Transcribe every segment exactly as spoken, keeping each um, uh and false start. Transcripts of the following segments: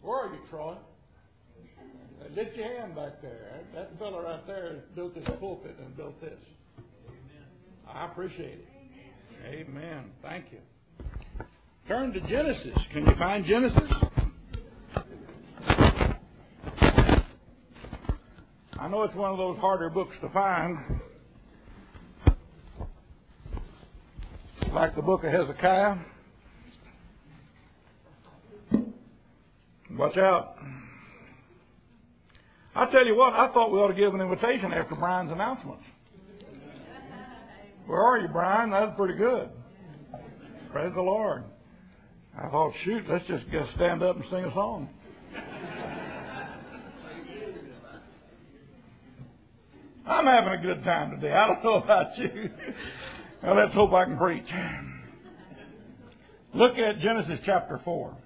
Where are you, Troy? Uh, lift your hand back there. That, that fellow right there built this pulpit and built this. Amen. I appreciate it. Amen. Thank you. Turn to Genesis. Can you find Genesis? I know it's one of those harder books to find. Like the book of Hezekiah. Watch out. I tell you what, I thought we ought to give an invitation after Brian's announcements. Where are you, Brian? That's pretty good. Praise the Lord. I thought, shoot, let's just get stand up and sing a song. I'm having a good time today. I don't know about you. Well, let's hope I can preach. Look at Genesis chapter four.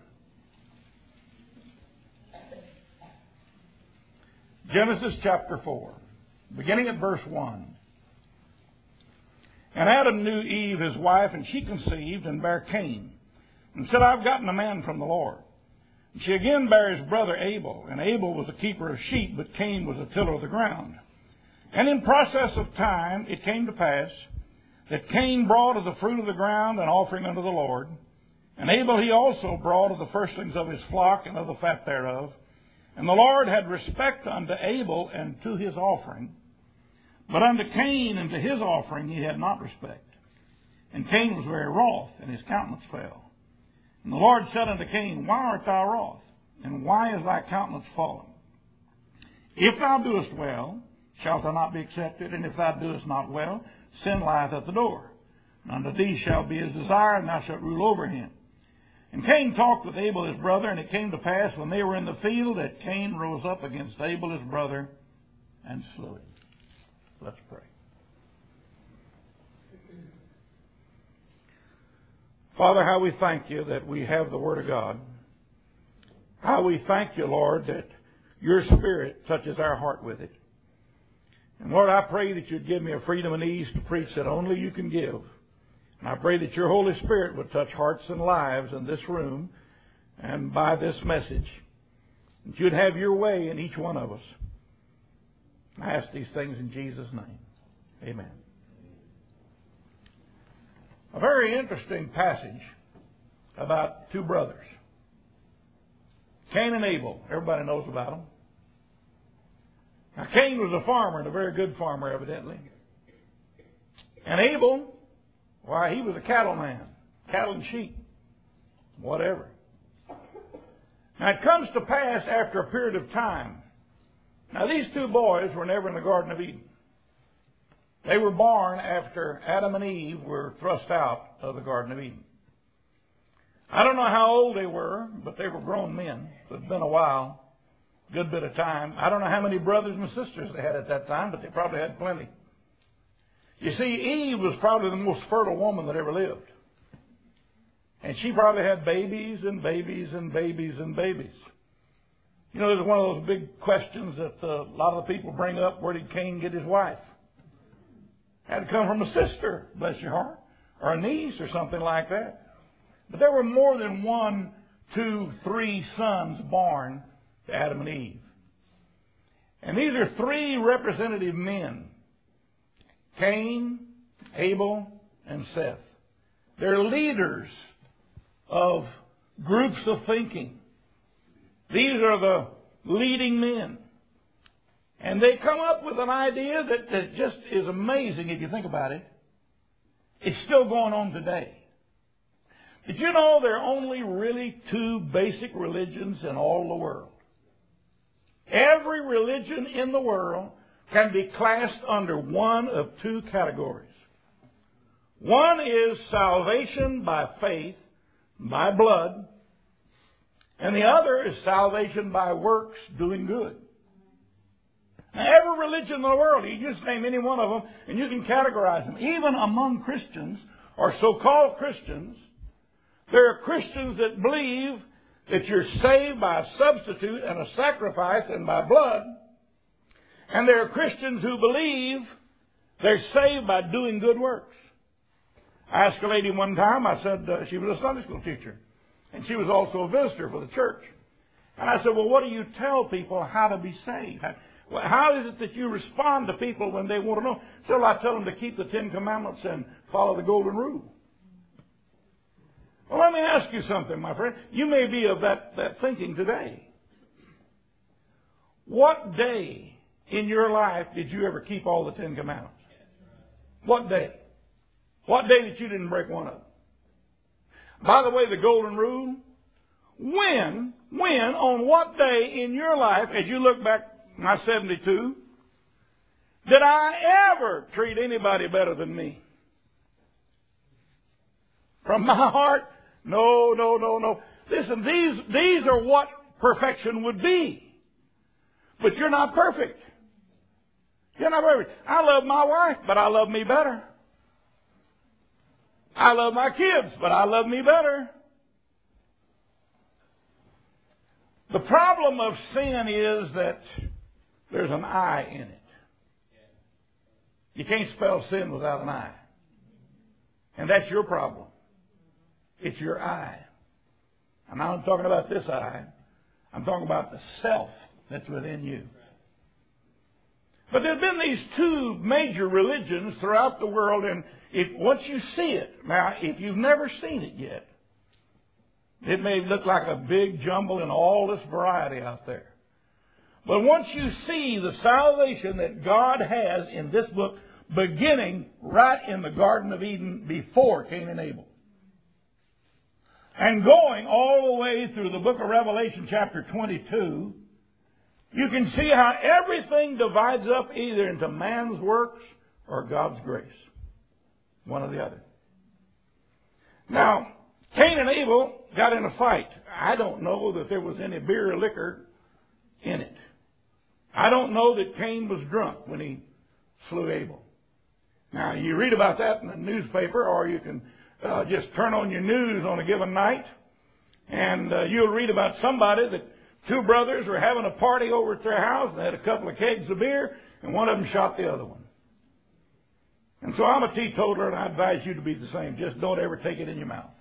Genesis chapter four, beginning at verse one. And Adam knew Eve, his wife, and she conceived and bare Cain, and said, I've gotten a man from the Lord. And she again bare his brother Abel, and Abel was a keeper of sheep, but Cain was a tiller of the ground. And in process of time it came to pass that Cain brought of the fruit of the ground an offering unto the Lord, and Abel he also brought of the firstlings of his flock and of the fat thereof. And the Lord had respect unto Abel and to his offering, but unto Cain and to his offering he had not respect. And Cain was very wroth, and his countenance fell. And the Lord said unto Cain, Why art thou wroth? And why is thy countenance fallen? If thou doest well, shalt thou not be accepted? And if thou doest not well, sin lieth at the door. And unto thee shall be his desire, and thou shalt rule over him. And Cain talked with Abel his brother, and it came to pass when they were in the field that Cain rose up against Abel his brother and slew him. Let's pray. Father, how we thank you that we have the Word of God. How we thank you, Lord, that your Spirit touches our heart with it. And Lord, I pray that you'd give me a freedom and ease to preach that only you can give. And I pray that your Holy Spirit would touch hearts and lives in this room and by this message. That you'd have your way in each one of us. I ask these things in Jesus' name. Amen. A very interesting passage about two brothers. Cain and Abel. Everybody knows about them. Now, Cain was a farmer, and a very good farmer, evidently. And Abel, why, he was a cattleman. Cattle and sheep. Whatever. Now, it comes to pass after a period of time. Now, these two boys were never in the Garden of Eden. They were born after Adam and Eve were thrust out of the Garden of Eden. I don't know how old they were, but they were grown men. So it's been a while. Good bit of time. I don't know how many brothers and sisters they had at that time, but they probably had plenty. You see, Eve was probably the most fertile woman that ever lived. And she probably had babies and babies and babies and babies. You know, there's one of those big questions that uh, a lot of the people bring up. Where did Cain get his wife? Had to come from a sister, bless your heart, or a niece or something like that. But there were more than one, two, three sons born to Adam and Eve. And these are three representative men. Cain, Abel, and Seth. They're leaders of groups of thinking. These are the leading men. And they come up with an idea that, that just is amazing if you think about it. It's still going on today. Did you know there are only really two basic religions in all the world? Every religion in the world can be classed under one of two categories. One is salvation by faith, by blood, and the other is salvation by works, doing good. Now, every religion in the world, you just name any one of them, and you can categorize them. Even among Christians, or so-called Christians, there are Christians that believe that you're saved by a substitute and a sacrifice and by blood. And there are Christians who believe they're saved by doing good works. I asked a lady one time, I said, uh, she was a Sunday school teacher. And she was also a visitor for the church. And I said, well, what do you tell people how to be saved? How, well, how is it that you respond to people when they want to know? So I tell them to keep the Ten Commandments and follow the Golden Rule. Well, let me ask you something, my friend. You may be of that, that thinking today. What day in your life did you ever keep all the Ten Commandments? What day? What day that you didn't break one of them? By the way, the Golden Rule, when, when, on what day in your life, as you look back, my seventy-two, did I ever treat anybody better than me? From my heart, no, no, no, no. Listen, these, these are what perfection would be. But you're not perfect. You're not perfect. I love my wife, but I love me better. I love my kids, but I love me better. The problem of sin is that there's an I in it. You can't spell sin without an I. And that's your problem. It's your I. I'm not talking about this I. I'm talking about the self that's within you. But there have been these two major religions throughout the world, and if once you see it, now if you've never seen it yet, it may look like a big jumble and all this variety out there. But once you see the salvation that God has in this book, beginning right in the Garden of Eden before Cain and Abel, and going all the way through the book of Revelation chapter twenty-two, you can see how everything divides up either into man's works or God's grace. One or the other. Now, Cain and Abel got in a fight. I don't know that there was any beer or liquor in it. I don't know that Cain was drunk when he slew Abel. Now, you read about that in the newspaper, or you can uh, just turn on your news on a given night, and uh, you'll read about somebody that two brothers were having a party over at their house. They had a couple of kegs of beer, and one of them shot the other one. And so I'm a teetotaler, and I advise you to be the same. Just don't ever take it in your mouth.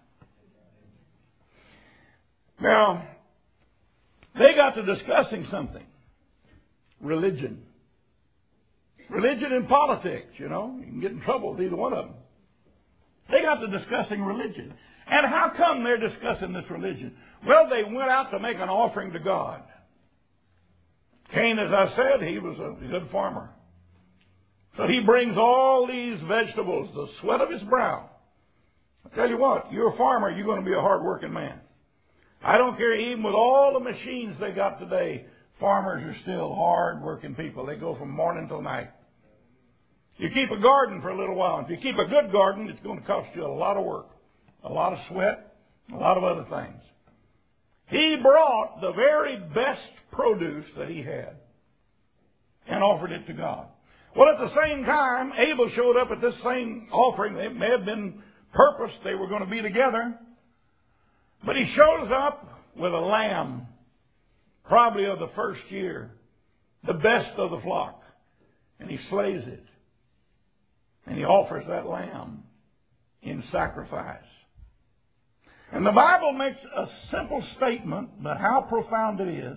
Now, they got to discussing something. Religion. Religion and politics, you know. You can get in trouble with either one of them. They got to discussing religion. And how come they're discussing this religion? Well, they went out to make an offering to God. Cain, as I said, he was a good farmer. So he brings all these vegetables, the sweat of his brow. I tell you what, you're a farmer, you're going to be a hard-working man. I don't care, even with all the machines they got today, farmers are still hard-working people. They go from morning till night. You keep a garden for a little while. If you keep a good garden, it's going to cost you a lot of work, a lot of sweat, a lot of other things. He brought the very best produce that he had and offered it to God. Well, at the same time, Abel showed up at this same offering. It may have been purposed they were going to be together. But he shows up with a lamb, probably of the first year, the best of the flock. And he slays it. And he offers that lamb in sacrifice. And the Bible makes a simple statement, but how profound it is.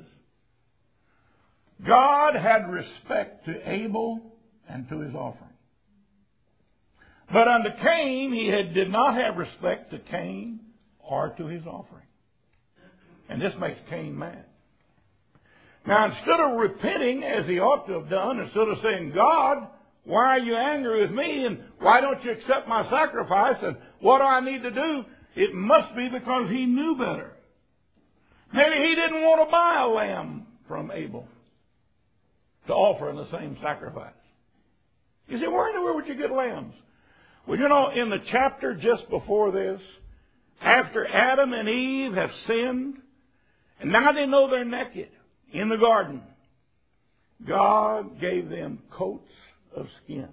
God had respect to Abel and to his offering. But unto Cain, he had, did not have respect to Cain or to his offering. And this makes Cain mad. Now, instead of repenting as he ought to have done, instead of saying, God, why are you angry with me? And why don't you accept my sacrifice? And what do I need to do? It must be because he knew better. Maybe he didn't want to buy a lamb from Abel to offer in the same sacrifice. You say, where in the world would you get lambs? Well, you know, in the chapter just before this, after Adam and Eve have sinned, and now they know they're naked in the garden, God gave them coats of skins.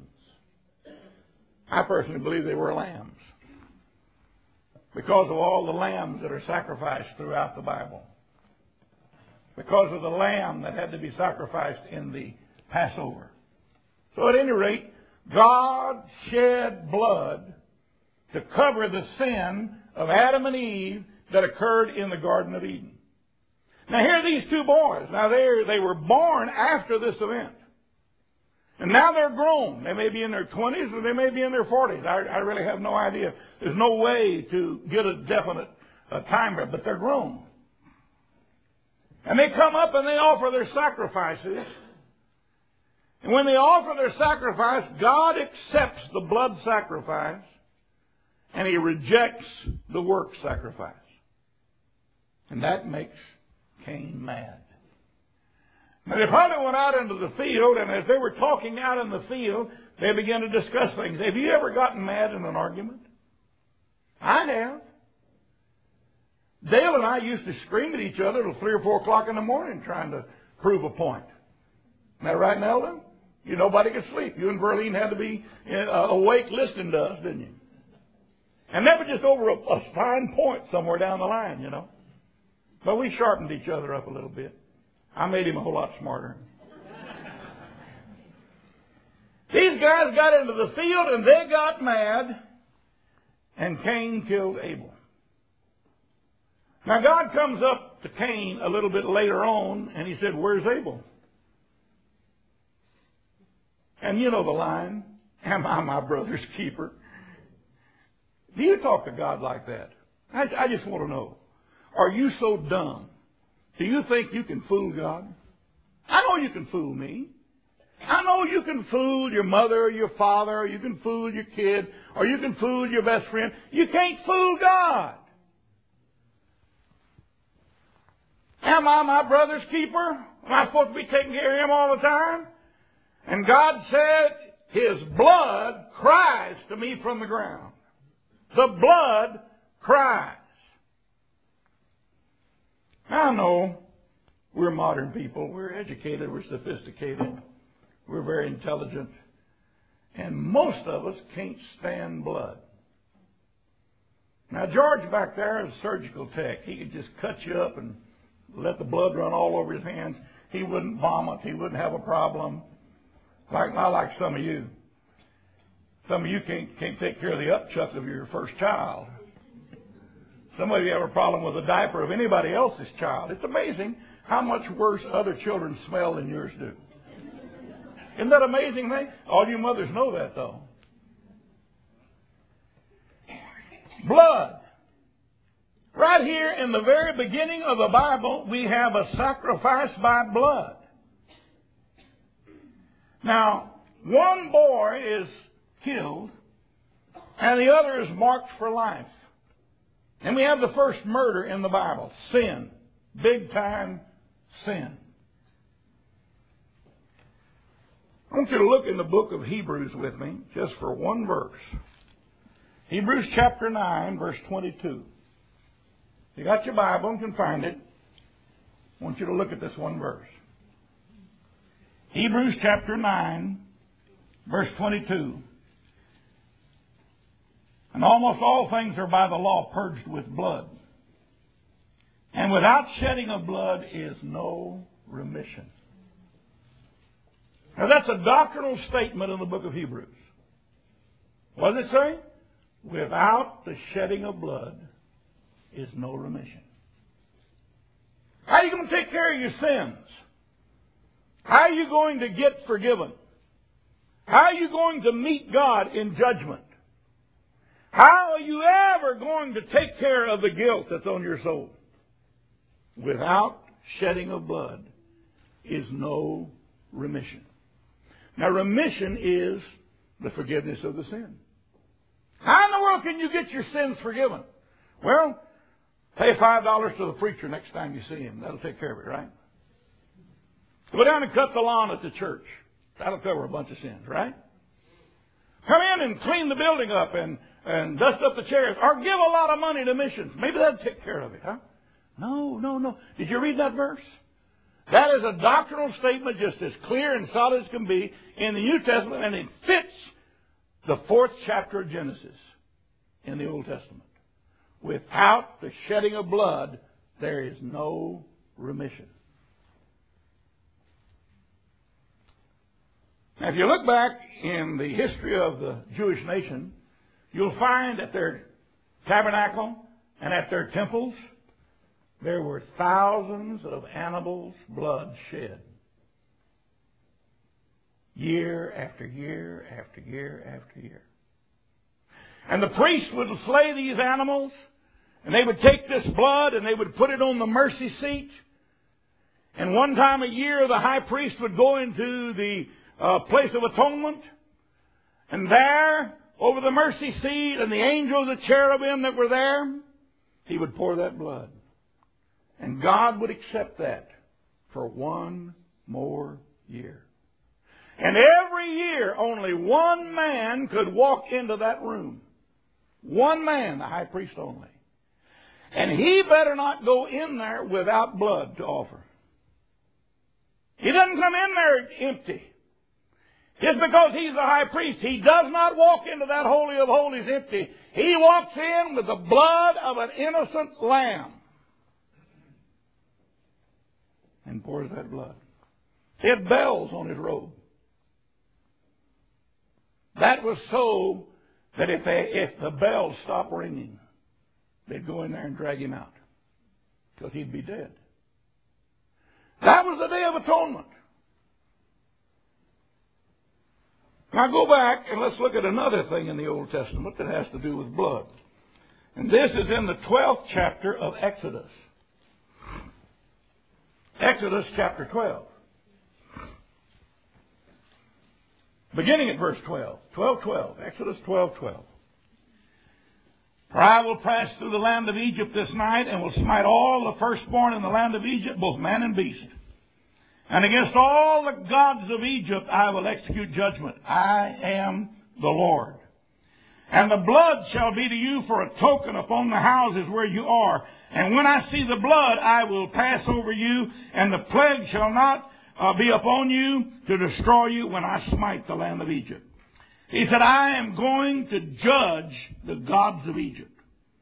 I personally believe they were lambs, because of all the lambs that are sacrificed throughout the Bible. Because of the lamb that had to be sacrificed in the Passover. So at any rate, God shed blood to cover the sin of Adam and Eve that occurred in the Garden of Eden. Now here are these two boys. Now they they were born after this event. And now they're grown. They may be in their twenties or they may be in their forties. I, I really have no idea. There's no way to get a definite uh, time there, but they're grown. And they come up and they offer their sacrifices. And when they offer their sacrifice, God accepts the blood sacrifice and He rejects the work sacrifice. And that makes Cain mad. Now they probably went out into the field, and as they were talking out in the field, they began to discuss things. Have you ever gotten mad in an argument? I have. Dale and I used to scream at each other till three or four o'clock in the morning trying to prove a point. Isn't that right, Nelda? You nobody could sleep. You and Verlene had to be uh, awake listening to us, didn't you? And that was just over a, a fine point somewhere down the line, you know. But we sharpened each other up a little bit. I made him a whole lot smarter. These guys got into the field and they got mad, and Cain killed Abel. Now God comes up to Cain a little bit later on, and He said, "Where's Abel?" And you know the line, "Am I my brother's keeper?" Do you talk to God like that? I, I just want to know. Are you so dumb? Do you think you can fool God? I know you can fool me. I know you can fool your mother or your father, or you can fool your kid, or you can fool your best friend. You can't fool God. Am I my brother's keeper? Am I supposed to be taking care of him all the time? And God said, His blood cries to me from the ground. The blood cries. I know we're modern people. We're educated. We're sophisticated. We're very intelligent. And most of us can't stand blood. Now, George back there is a surgical tech. He could just cut you up and let the blood run all over his hands. He wouldn't vomit. He wouldn't have a problem. Like not like some of you. Some of you can't, can't take care of the upchuck of your first child. Some of you have a problem with the diaper of anybody else's child. It's amazing how much worse other children smell than yours do. Isn't that amazing thing? All you mothers know that, though. Blood. Right here in the very beginning of the Bible, we have a sacrifice by blood. Now, one boy is killed, and the other is marked for life. And we have the first murder in the Bible. Sin. Big time sin. I want you to look in the book of Hebrews with me, just for one verse. Hebrews chapter nine, verse twenty-two. If you got your Bible and can find it, I want you to look at this one verse. Hebrews chapter nine, verse twenty-two. And almost all things are by the law purged with blood. And without shedding of blood is no remission. Now that's a doctrinal statement in the book of Hebrews. What does it say? Without the shedding of blood is no remission. How are you going to take care of your sins? How are you going to get forgiven? How are you going to meet God in judgment? How are you ever going to take care of the guilt that's on your soul? Without shedding of blood is no remission. Now, remission is the forgiveness of the sin. How in the world can you get your sins forgiven? Well, pay five dollars to the preacher next time you see him. That'll take care of it, right? Go down and cut the lawn at the church. That'll cover a bunch of sins, right? Come in and clean the building up and, and dust up the chairs. Or give a lot of money to missions. Maybe that'll take care of it, huh? No, no, no. Did you read that verse? That is a doctrinal statement just as clear and solid as can be in the New Testament, and it fits the fourth chapter of Genesis in the Old Testament. Without the shedding of blood, there is no remission. Now, if you look back in the history of the Jewish nation, you'll find at their tabernacle and at their temples, there were thousands of animals' blood shed. Year after year after year after year. And the priest would slay these animals, and they would take this blood and they would put it on the mercy seat. And one time a year, the high priest would go into the uh, place of atonement, and there, over the mercy seat and the angels, the cherubim that were there, he would pour that blood. And God would accept that for one more year. And every year, only one man could walk into that room. One man, the high priest only. And he better not go in there without blood to offer. He doesn't come in there empty. Just because he's the high priest, he does not walk into that Holy of Holies empty. He walks in with the blood of an innocent lamb and pours that blood. He had bells on his robe. That was so that if, they, if the bells stopped ringing, they'd go in there and drag him out because he'd be dead. That was the Day of Atonement. Now go back and let's look at another thing in the Old Testament that has to do with blood. And this is in the twelfth chapter of Exodus. Exodus chapter twelve. Beginning at verse twelve. twelve twelve. Exodus twelve twelve. For I will pass through the land of Egypt this night, and will smite all the firstborn in the land of Egypt, both man and beast. And against all the gods of Egypt I will execute judgment. I am the Lord. And the blood shall be to you for a token upon the houses where you are. And when I see the blood, I will pass over you, and the plague shall not uh, be upon you to destroy you when I smite the land of Egypt. He said, I am going to judge the gods of Egypt.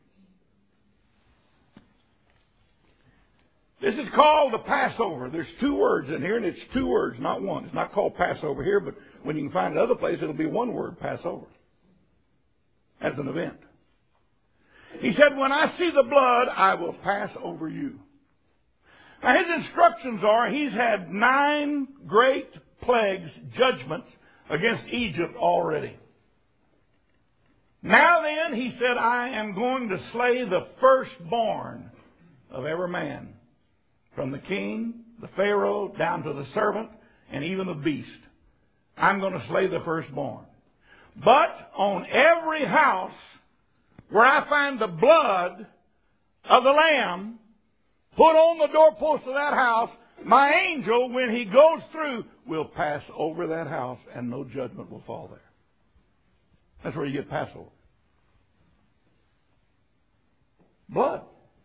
This is called the Passover. There's two words in here, and it's two words, not one. It's not called Passover here, but when you can find it other places, it'll be one word, Passover, as an event. He said, when I see the blood, I will pass over you. Now, his instructions are, he's had nine great plagues, judgments, against Egypt already. Now then, he said, I am going to slay the firstborn of every man, from the king, the Pharaoh, down to the servant, and even the beast. I'm going to slay the firstborn. But on every house where I find the blood of the lamb, put on the doorpost of that house, my angel, when he goes through, will pass over that house, and no judgment will fall there. That's where you get Passover. Blood.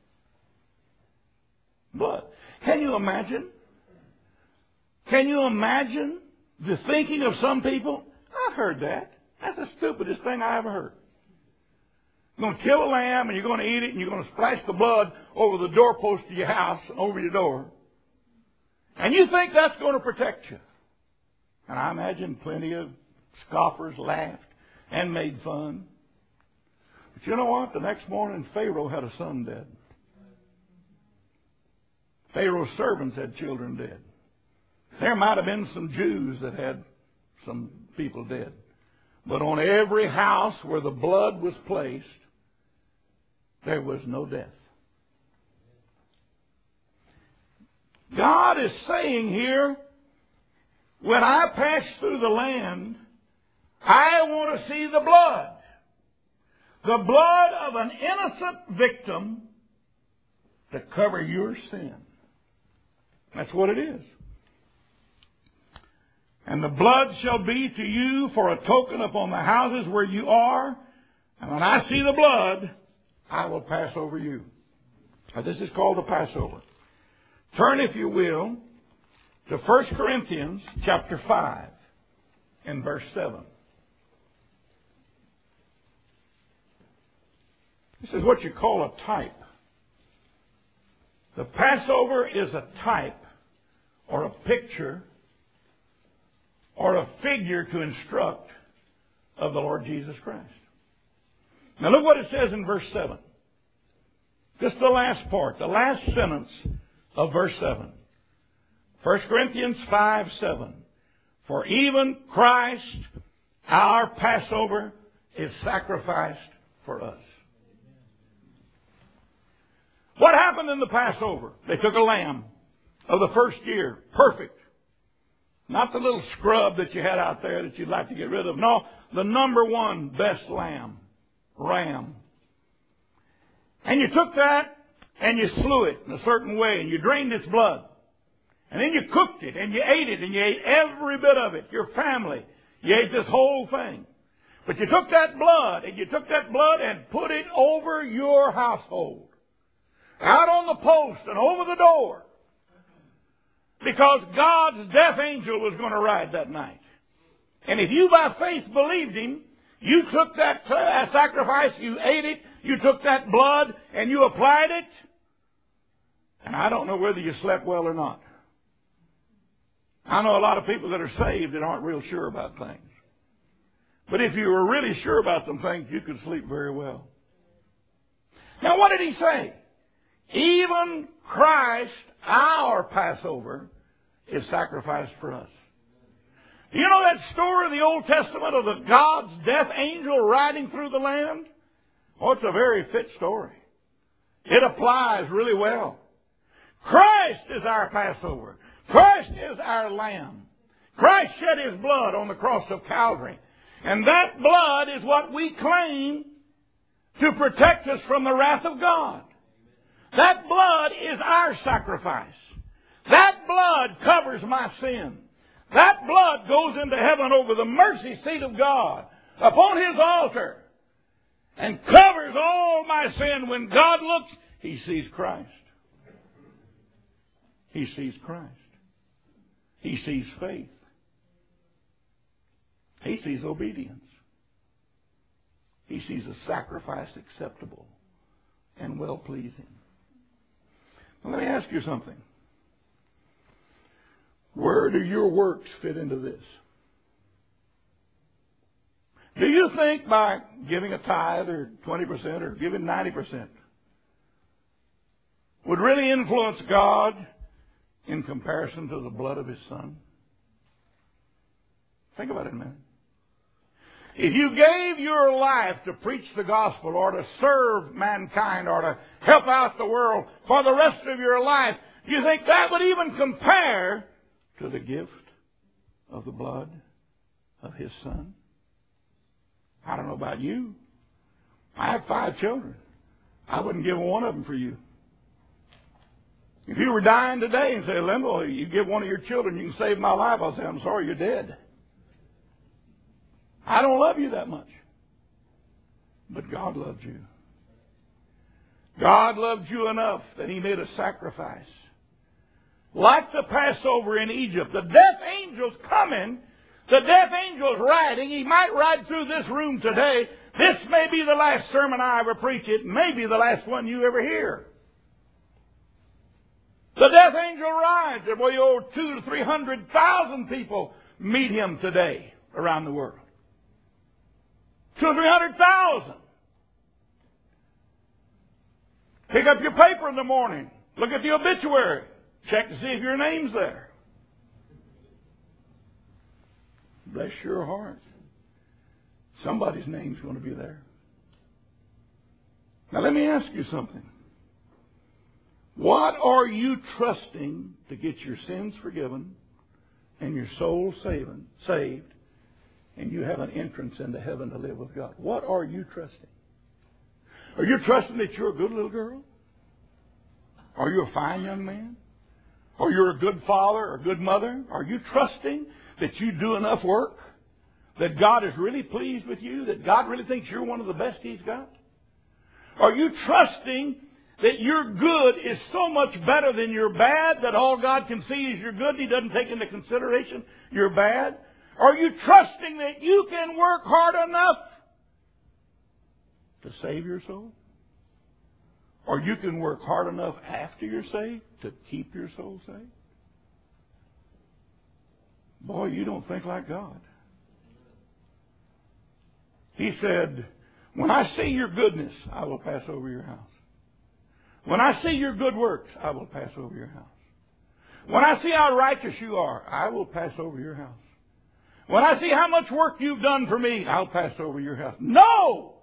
Blood. Can you imagine? Can you imagine the thinking of some people? I've heard that. That's the stupidest thing I ever heard. You're going to kill a lamb, and you're going to eat it, and you're going to splash the blood over the doorpost of your house, over your door. And you think that's going to protect you. And I imagine plenty of scoffers laughed and made fun. But you know what? The next morning, Pharaoh had a son dead. Pharaoh's servants had children dead. There might have been some Jews that had some people dead. But on every house where the blood was placed, there was no death. God is saying here, when I pass through the land, I want to see the blood. The blood of an innocent victim to cover your sin. That's what it is. And the blood shall be to you for a token upon the houses where you are. And when I see the blood, I will pass over you. Now, this is called the Passover. Turn, if you will, to First Corinthians chapter five and verse seven. This is what you call a type. The Passover is a type or a picture or a figure to instruct of the Lord Jesus Christ. Now look what it says in verse seven. Just the last part, the last sentence of verse seven. First Corinthians five seven. For even Christ, our Passover, is sacrificed for us. What happened in the Passover? They took a lamb of the first year, perfect. Not the little scrub that you had out there that you'd like to get rid of. No, the number one best lamb, ram. And you took that and you slew it in a certain way and you drained its blood. And then you cooked it and you ate it and you ate every bit of it. Your family, you ate this whole thing. But you took that blood and you took that blood and put it over your household. Out on the post and over the door. Because God's death angel was going to ride that night. And if you by faith believed Him, you took that uh, sacrifice, you ate it, you took that blood and you applied it. And I don't know whether you slept well or not. I know a lot of people that are saved that aren't real sure about things. But if you were really sure about some things, you could sleep very well. Now what did He say? Even Christ, our Passover, is sacrificed for us. Do you know that story in the Old Testament of the God's death angel riding through the land? Oh, it's a very fit story. It applies really well. Christ is our Passover. Christ is our Lamb. Christ shed His blood on the cross of Calvary. And that blood is what we claim to protect us from the wrath of God. That blood is our sacrifice. That blood covers my sin. That blood goes into heaven over the mercy seat of God upon His altar and covers all my sin. When God looks, He sees Christ. He sees Christ. He sees faith. He sees obedience. He sees a sacrifice acceptable and well-pleasing. Now, let me ask you something. Where do your works fit into this? Do you think by giving a tithe or twenty percent or giving ninety percent would really influence God in comparison to the blood of His Son? Think about it a minute. If you gave your life to preach the gospel or to serve mankind or to help out the world for the rest of your life, do you think that would even compare to the gift of the blood of His Son? I don't know about you. I have five children. I wouldn't give one of them for you. If you were dying today and say, Linville, you give one of your children, you can save my life, I'll say, I'm sorry, you're dead. I don't love you that much. But God loved you. God loved you enough that He made a sacrifice. Like the Passover in Egypt, the death angel's coming. The death angel's riding. He might ride through this room today. This may be the last sermon I ever preach. It may be the last one you ever hear. The death angel rides. There will be over two to three hundred thousand people meet Him today around the world. Two or three hundred thousand. Pick up your paper in the morning. Look at the obituary. Check to see if your name's there. Bless your heart. Somebody's name's going to be there. Now let me ask you something. What are you trusting to get your sins forgiven and your soul saving, saved, and you have an entrance into heaven to live with God? What are you trusting? Are you trusting that you're a good little girl? Are you a fine young man? Or you're a good father or a good mother? Are you trusting that you do enough work? That God is really pleased with you? That God really thinks you're one of the best He's got? Are you trusting that your good is so much better than your bad that all God can see is your good? He doesn't take into consideration your bad? Are you trusting that you can work hard enough to save your soul? Or you can work hard enough after you're saved to keep your soul saved? Boy, you don't think like God. He said, when I see your goodness, I will pass over your house. When I see your good works, I will pass over your house. When I see how righteous you are, I will pass over your house. When I see how much work you've done for me, I'll pass over your house. No!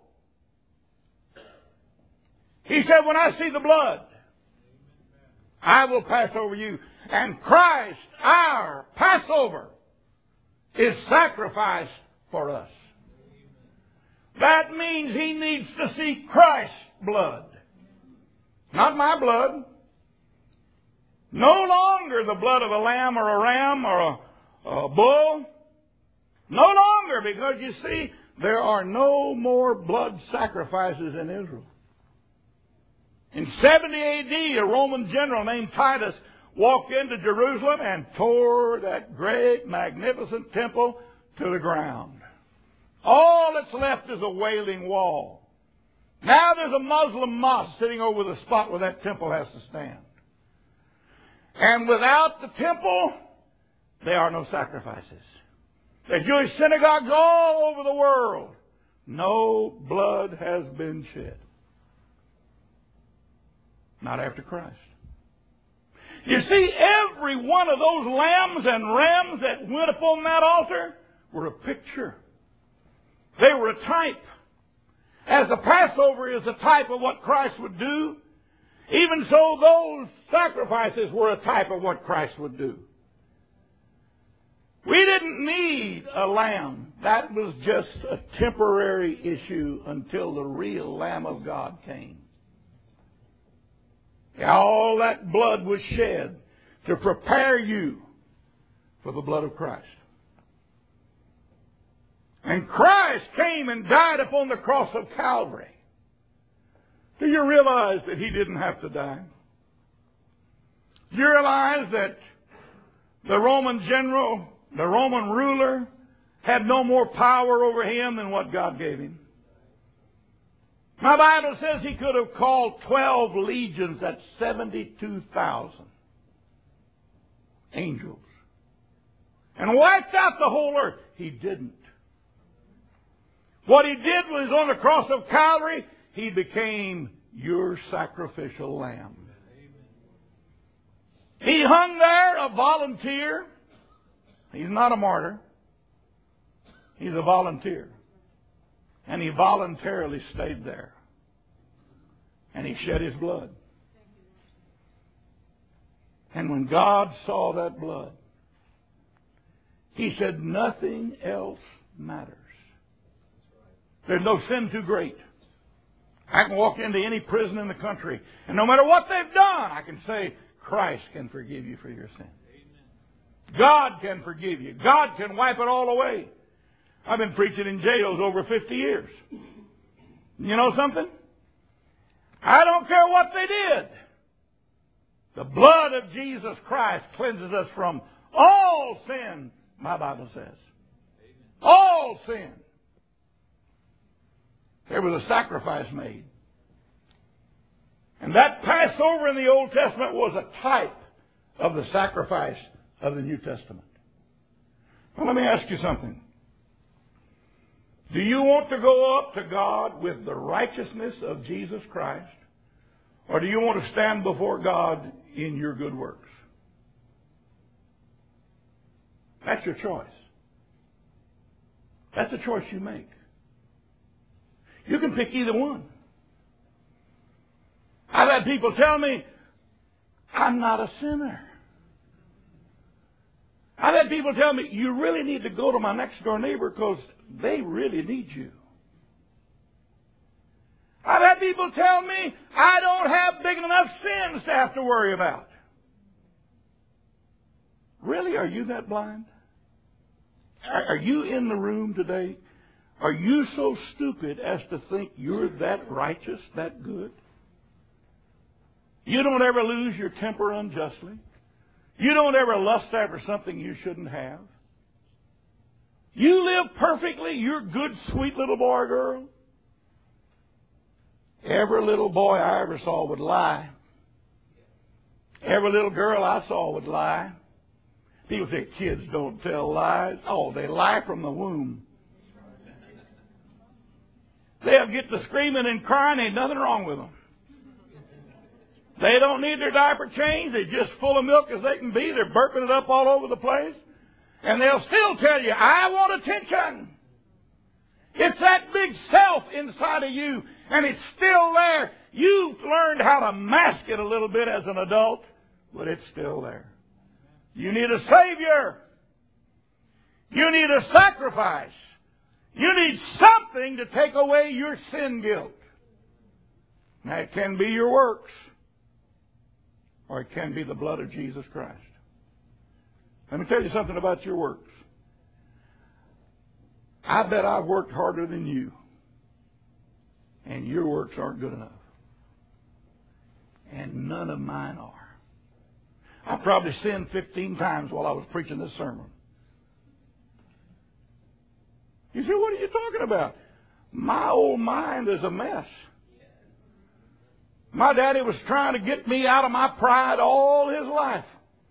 He said, when I see the blood, I will pass over you. And Christ, our Passover, is sacrificed for us. That means he needs to see Christ's blood. Not my blood. No longer the blood of a lamb or a ram or a, a bull. No longer, because you see, there are no more blood sacrifices in Israel. In seventy A D, a Roman general named Titus walked into Jerusalem and tore that great, magnificent temple to the ground. All that's left is a wailing wall. Now there's a Muslim mosque sitting over the spot where that temple has to stand. And without the temple, there are no sacrifices. There's Jewish synagogues all over the world. No blood has been shed. Not after Christ. You see, every one of those lambs and rams that went upon that altar were a picture. They were a type. As the Passover is a type of what Christ would do, even so those sacrifices were a type of what Christ would do. We didn't need a lamb. That was just a temporary issue until the real Lamb of God came. All that blood was shed to prepare you for the blood of Christ. And Christ came and died upon the cross of Calvary. Do you realize that he didn't have to die? Do you realize that the Roman general, the Roman ruler, had no more power over him than what God gave him? My Bible says he could have called twelve legions, that's seventy-two thousand angels, and wiped out the whole earth. He didn't. What he did was on the cross of Calvary, he became your sacrificial lamb. He hung there a volunteer. He's not a martyr. He's a volunteer. And he voluntarily stayed there. And he shed his blood. And when God saw that blood, he said, nothing else matters. There's no sin too great. I can walk into any prison in the country, and no matter what they've done, I can say, Christ can forgive you for your sin. God can forgive you. God can wipe it all away. I've been preaching in jails over fifty years. You know something? I don't care what they did. The blood of Jesus Christ cleanses us from all sin, my Bible says. All sin. There was a sacrifice made. And that Passover in the Old Testament was a type of the sacrifice of the New Testament. Well, let me ask you something. Do you want to go up to God with the righteousness of Jesus Christ? Or do you want to stand before God in your good works? That's your choice. That's a choice you make. You can pick either one. I've had people tell me, I'm not a sinner. I've had people tell me, you really need to go to my next door neighbor because they really need you. I've had people tell me, I don't have big enough sins to have to worry about. Really, are you that blind? Are you in the room today? Are you so stupid as to think you're that righteous, that good? You don't ever lose your temper unjustly. You don't ever lust after something you shouldn't have. You live perfectly. You're a good, sweet little boy or girl. Every little boy I ever saw would lie. Every little girl I saw would lie. People say kids don't tell lies. Oh, they lie from the womb. They'll get to screaming and crying. Ain't nothing wrong with them. They don't need their diaper changed. They're just full of milk as they can be. They're burping it up all over the place. And they'll still tell you, I want attention. It's that big self inside of you, and it's still there. You've learned how to mask it a little bit as an adult, but it's still there. You need a Savior. You need a sacrifice. You need something to take away your sin guilt. Now, it can be your works, or it can be the blood of Jesus Christ. Let me tell you something about your works. I bet I've worked harder than you, and your works aren't good enough. And none of mine are. I probably sinned fifteen times while I was preaching this sermon. You say, what are you talking about? My old mind is a mess. My daddy was trying to get me out of my pride all his life.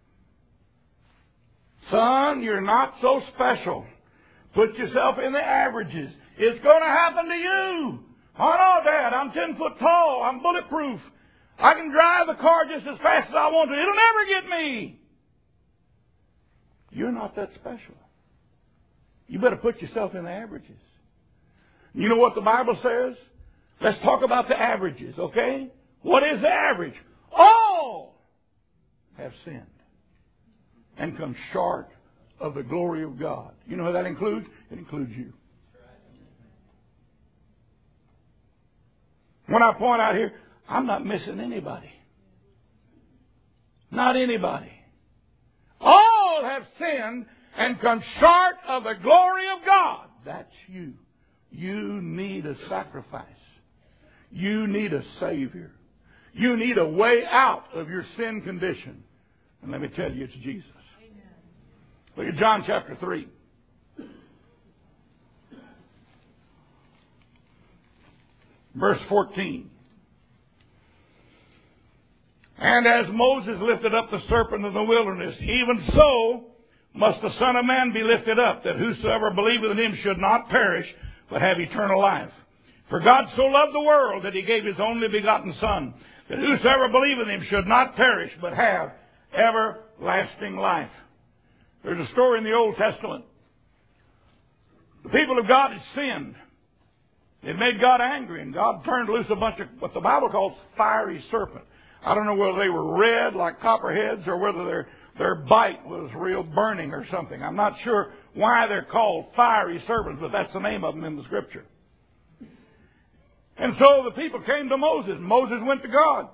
Son, you're not so special. Put yourself in the averages. It's going to happen to you. Oh no, Dad, I'm ten foot tall. I'm bulletproof. I can drive the car just as fast as I want to. It'll never get me. You're not that special. You better put yourself in the averages. You know what the Bible says? Let's talk about the averages, okay? What is the average? All have sinned and come short of the glory of God. You know who that includes? It includes you. When I point out here, I'm not missing anybody. Not anybody. All have sinned and come short of the glory of God. That's you. You need a sacrifice. You need a Savior. You need a way out of your sin condition. And let me tell you, it's Jesus. Amen. Look at John chapter three. Verse fourteen. And as Moses lifted up the serpent in the wilderness, even so must the Son of Man be lifted up, that whosoever believeth in him should not perish, but have eternal life. For God so loved the world that he gave his only begotten Son, that whosoever believeth in him should not perish, but have everlasting life. There's a story in the Old Testament. The people of God had sinned. It made God angry, and God turned loose a bunch of what the Bible calls fiery serpents. I don't know whether they were red like copperheads or whether their their bite was real burning or something. I'm not sure why they're called fiery serpents, but that's the name of them in the Scripture. And so the people came to Moses. Moses went to God.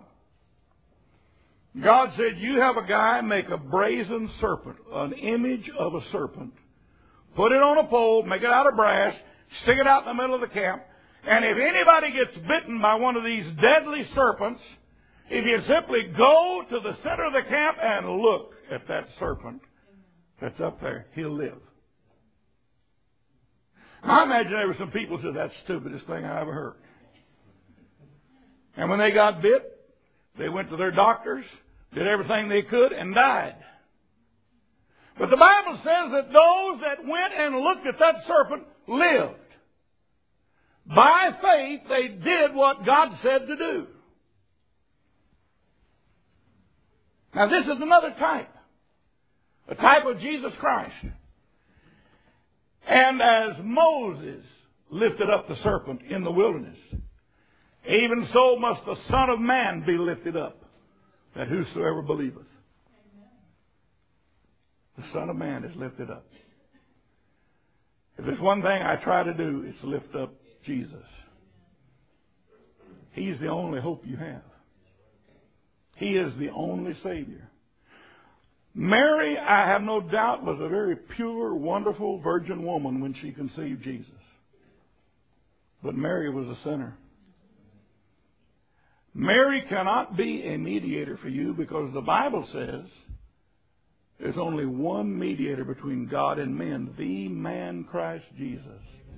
God said, you have a guy make a brazen serpent, an image of a serpent. Put it on a pole, make it out of brass, stick it out in the middle of the camp. And if anybody gets bitten by one of these deadly serpents, if you simply go to the center of the camp and look at that serpent that's up there, he'll live. I imagine there were some people who said, that's the stupidest thing I ever heard. And when they got bit, they went to their doctors, did everything they could, and died. But the Bible says that those that went and looked at that serpent lived. By faith, they did what God said to do. Now, this is another type. A type of Jesus Christ. And as Moses lifted up the serpent in the wilderness, even so must the Son of Man be lifted up, that whosoever believeth. Amen. The Son of Man is lifted up. If there's one thing I try to do, it's lift up Jesus. He's the only hope you have. He is the only Savior. Mary, I have no doubt, was a very pure, wonderful, virgin woman when she conceived Jesus. But Mary was a sinner. Mary cannot be a mediator for you because the Bible says there's only one mediator between God and men, the man Christ Jesus.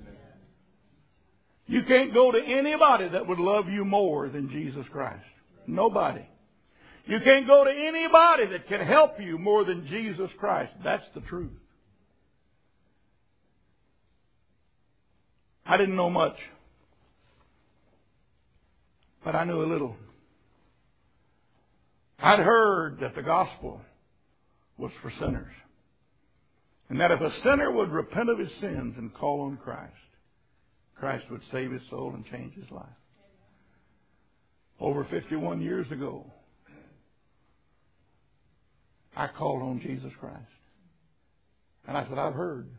You can't go to anybody that would love you more than Jesus Christ. Nobody. You can't go to anybody that can help you more than Jesus Christ. That's the truth. I didn't know much, but I knew a little. I'd heard that the gospel was for sinners. And that if a sinner would repent of his sins and call on Christ, Christ would save his soul and change his life. Over fifty-one years ago, I called on Jesus Christ. And I said, I've heard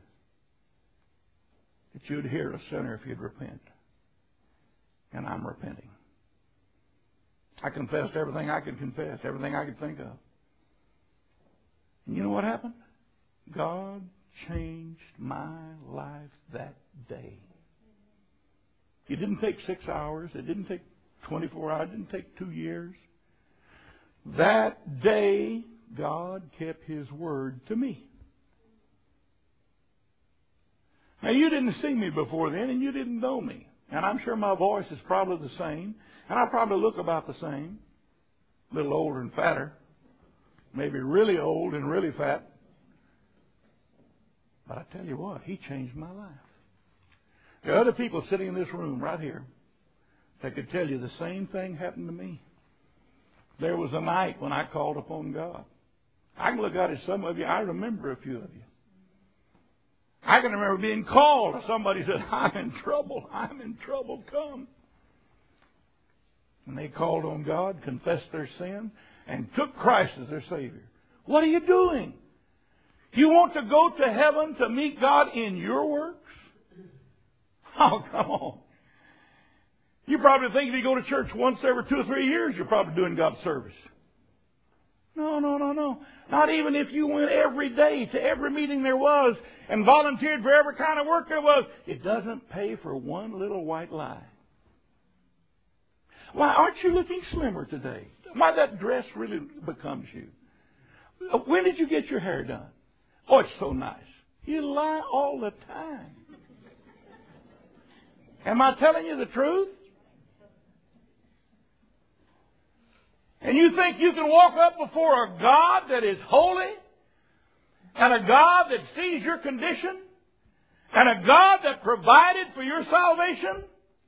that you'd hear a sinner if you'd repent. And I'm repenting. I confessed everything I could confess, everything I could think of. And you know what happened? God changed my life that day. It didn't take six hours. It didn't take twenty-four hours. It didn't take two years. That day, God kept His word to me. Now, you didn't see me before then, and you didn't know me. And I'm sure my voice is probably the same. And I probably look about the same. A little older and fatter. Maybe really old and really fat. But I tell you what, He changed my life. There are other people sitting in this room right here that could tell you the same thing happened to me. There was a night when I called upon God. I can look out at some of you. I remember a few of you. I can remember being called. Somebody said, I'm in trouble. I'm in trouble. Come. And they called on God, confessed their sin, and took Christ as their Savior. What are you doing? You want to go to heaven to meet God in your works? Oh, come on. You probably think if you go to church once every two or three years, you're probably doing God's service. No, no, no, no. Not even if you went every day to every meeting there was and volunteered for every kind of work there was. It doesn't pay for one little white lie. Why, aren't you looking slimmer today? Why, that dress really becomes you. When did you get your hair done? Oh, it's so nice. You lie all the time. Am I telling you the truth? And you think you can walk up before a God that is holy, and a God that sees your condition, and a God that provided for your salvation,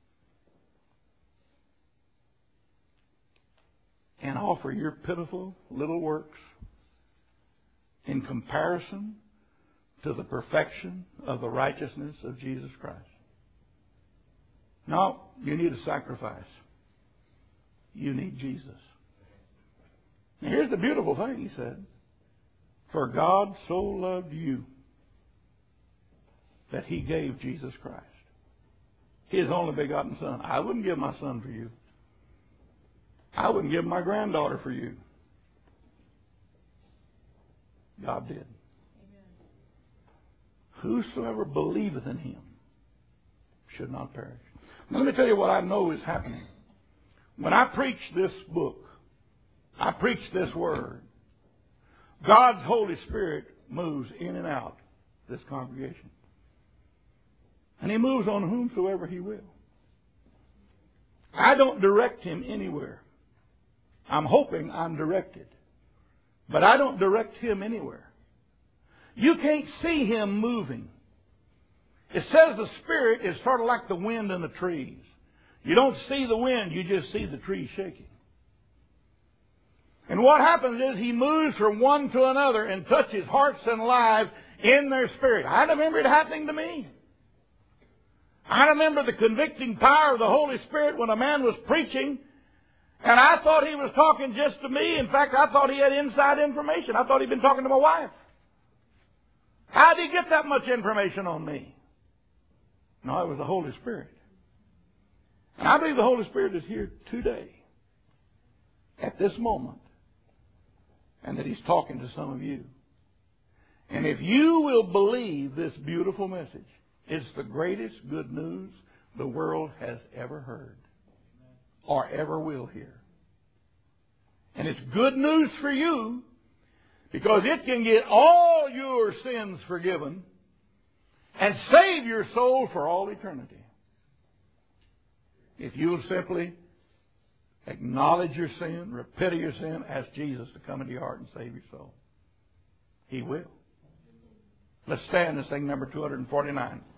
and offer your pitiful little works in comparison to the perfection of the righteousness of Jesus Christ? No, you need a sacrifice. You need Jesus. Now, here's the beautiful thing, He said. For God so loved you that He gave Jesus Christ, His only begotten Son. I wouldn't give my son for you. I wouldn't give my granddaughter for you. God did. Amen. Whosoever believeth in Him should not perish. Now, let me tell you what I know is happening. When I preach this book, I preach this word, God's Holy Spirit moves in and out this congregation. And He moves on whomsoever He will. I don't direct Him anywhere. I'm hoping I'm directed. But I don't direct Him anywhere. You can't see Him moving. It says the Spirit is sort of like the wind in the trees. You don't see the wind, you just see the trees shaking. And what happens is He moves from one to another and touches hearts and lives in their spirit. I remember it happening to me. I remember the convicting power of the Holy Spirit when a man was preaching, and I thought he was talking just to me. In fact, I thought he had inside information. I thought he'd been talking to my wife. How did he get that much information on me? No, it was the Holy Spirit. And I believe the Holy Spirit is here today, at this moment, and that He's talking to some of you. And if you will believe this beautiful message, it's the greatest good news the world has ever heard or ever will hear. And it's good news for you because it can get all your sins forgiven and save your soul for all eternity. If you'll simply acknowledge your sin, repent of your sin, ask Jesus to come into your heart and save your soul. He will. Let's stand and sing number two forty-nine.